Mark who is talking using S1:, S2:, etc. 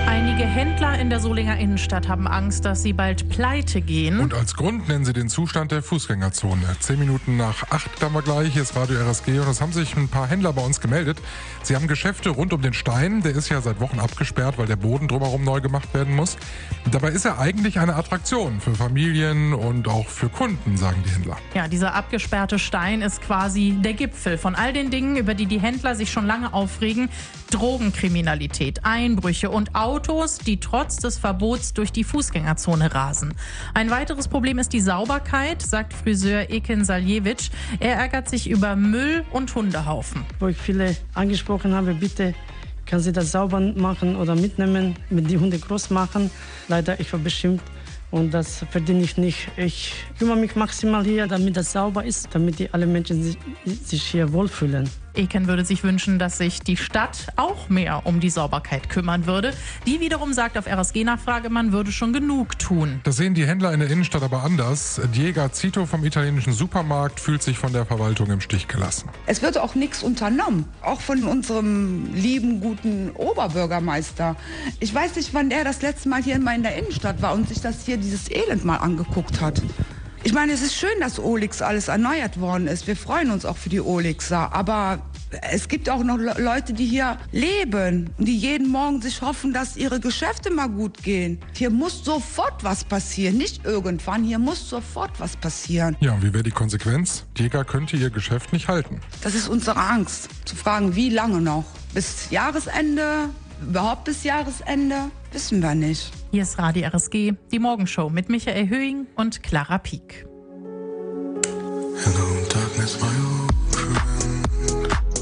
S1: Einige Händler in der Solinger Innenstadt haben Angst, dass sie bald pleite gehen.
S2: Und als Grund nennen sie den Zustand der Fußgängerzone. 10 Minuten nach 8 haben wir gleich. Hier ist Radio RSG und es haben sich ein paar Händler bei uns gemeldet. Sie haben Geschäfte rund um den Stein. Der ist ja seit Wochen abgesperrt, weil der Boden drumherum neu gemacht werden muss. Und dabei ist er eigentlich eine Attraktion für Familien und auch für Kunden, sagen die Händler.
S1: Ja, dieser abgesperrte Stein ist quasi der Gipfel von all den Dingen, über die die Händler sich schon lange aufregen. Drogenkriminalität, Einbrüche und Autos, die trotz des Verbots durch die Fußgängerzone rasen. Ein weiteres Problem ist die Sauberkeit, sagt Friseur Ekin Saljewitsch. Er ärgert sich über Müll und Hundehaufen.
S3: Wo ich viele angesprochen habe, bitte kann sie das sauber machen oder mitnehmen, mit die Hunde groß machen. Leider, ich war bestimmt. Und das verdiene ich nicht. Ich kümmere mich maximal hier, damit das sauber ist, damit alle Menschen sich hier wohlfühlen.
S1: Eken würde sich wünschen, dass sich die Stadt auch mehr um die Sauberkeit kümmern würde. Die wiederum sagt auf RSG-Nachfrage, man würde schon genug tun.
S2: Das sehen die Händler in der Innenstadt aber anders. Diego Zito vom italienischen Supermarkt fühlt sich von der Verwaltung im Stich gelassen.
S4: Es wird auch nichts unternommen, auch von unserem lieben, guten Oberbürgermeister. Ich weiß nicht, wann er das letzte Mal hier in der Innenstadt war und sich dieses Elend mal angeguckt hat. Ich meine, es ist schön, dass Olix alles erneuert worden ist. Wir freuen uns auch für die Olixer. Aber es gibt auch noch Leute, die hier leben, die jeden Morgen sich hoffen, dass ihre Geschäfte mal gut gehen. Hier muss sofort was passieren, nicht irgendwann. Hier muss sofort was passieren.
S2: Ja, und wie wäre die Konsequenz? Diego könnte ihr Geschäft nicht halten.
S4: Das ist unsere Angst. Zu fragen, wie lange noch? Bis Jahresende? Überhaupt bis Jahresende? Wissen wir nicht.
S1: Hier ist Radio RSG, die Morgenshow mit Michael Höhing und Clara Pieck.